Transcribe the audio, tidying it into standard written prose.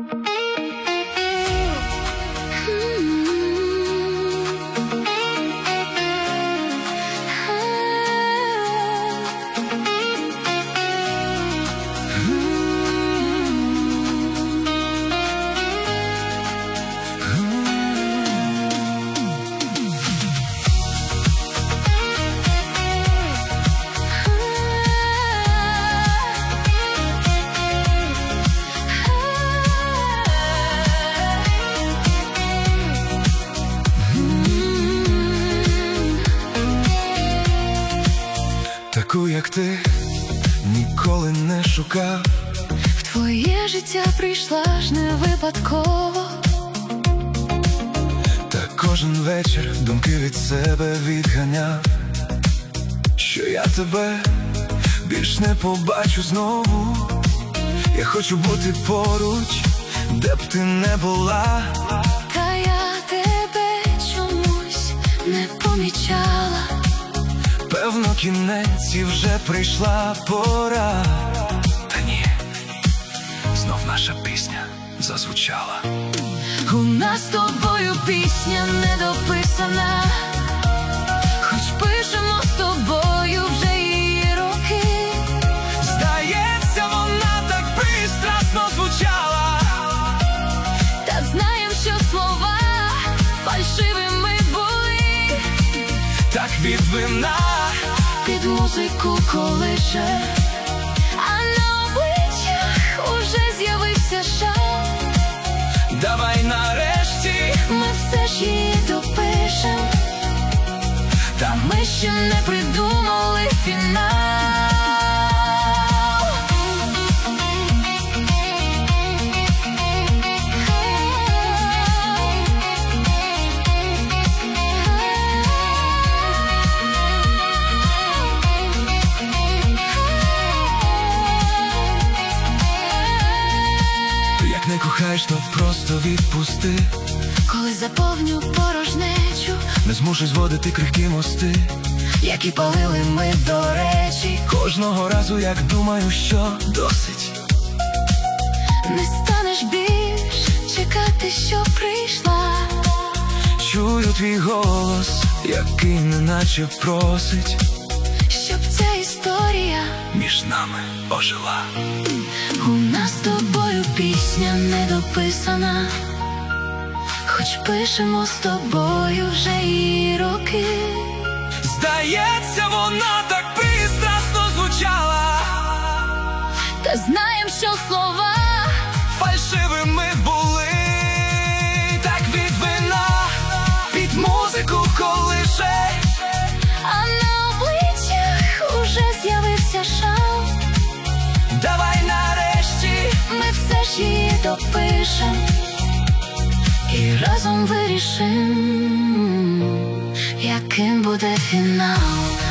Таку, як ти, ніколи не шукав. В твоє життя прийшла ж не випадково. Та кожен вечір думки від себе відганяв, що я тебе більш не побачу знову. Я хочу бути поруч, де б ти не була. Та я тебе чомусь не помічала. Певно, кінець і вже прийшла пора. Та ні, знов наша пісня зазвучала. У нас з тобою пісня не дописана, хоч пишемо з тобою вже її роки. Здається, вона так пристрасно звучала. Та знаєм, що слова фальшивими були. Так від вина Під музику колише, а на обличчях уже з'явився шал. давай нарешті Ми все ж її допишем, та ми ще не придумали фінал. як не кохаєш, то просто відпусти. Коли заповню порожнечу, Не змушуй зводити крихкі мости, які палили ми до речі. кожного разу, як думаю, що досить. Не станеш більш чекати, що прийшла. Чую твій голос, який неначе просить, Щоб ця історія між нами ожила. у нас з тобою пісня не дописана, хоч пишемо з тобою вже її роки. Здається, вона так пристрасно звучала. Та знаєм, що слова Фальшивими були. Так від вина під музику колише, а на обличчях уже з'явився шал. давай нарешті Ми все ж її допишем і разом вирішим, яким буде фінал.